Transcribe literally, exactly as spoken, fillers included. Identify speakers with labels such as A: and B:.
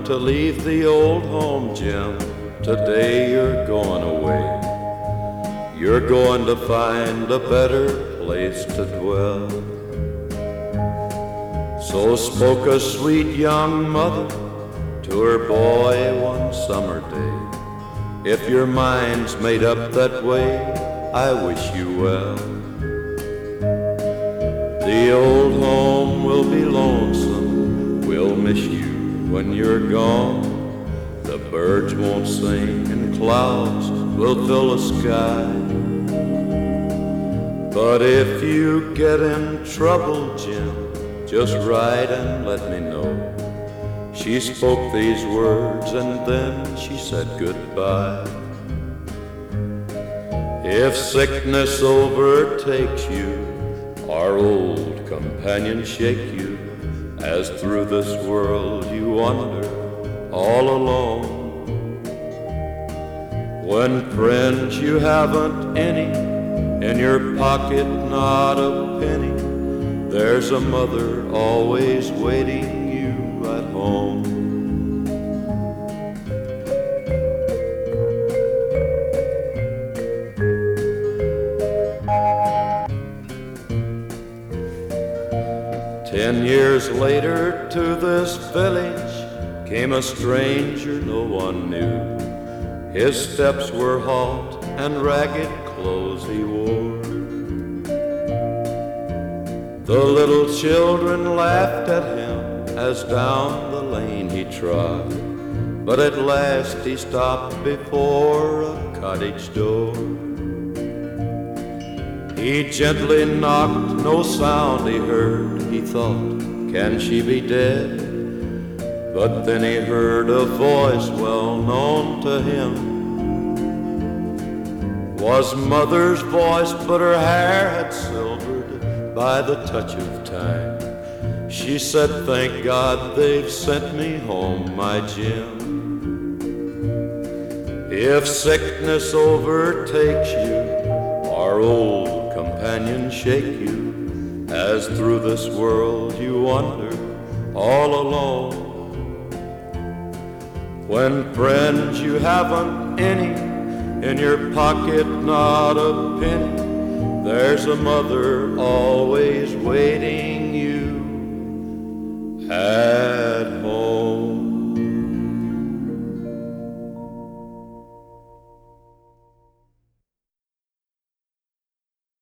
A: to leave the old home, Jim. Today you're going away. You're going to find a better place to dwell. So spoke a sweet young mother to her boy one summer day. If your mind's made up that way, I wish you well. The old home will be lonesome, we'll miss you when you're gone. The birds won't sing and clouds will fill the sky. But if you get in trouble, Jim, just write and let me know. She spoke these words and then she said goodbye. If sickness overtakes you, our old companion shake you, as through this world you wander all alone. When friends you haven't any, in your pocket not a penny, there's a mother always waiting you at home. Ten years later to this village came a stranger no one knew. His steps were halt and ragged clothes he wore. The little children laughed at him as down the lane he trod, but at last he stopped before a cottage door. He gently knocked, no sound he heard. He thought, can she be dead? But then he heard a voice well known to him. Was mother's voice, but her hair had silvered by the touch of time. She said, thank God they've sent me home, my Jim. If sickness overtakes you, our old companions shake you, as through this world you wander all alone. When friends you haven't any, in your pocket not a penny, there's a mother always waiting you at home.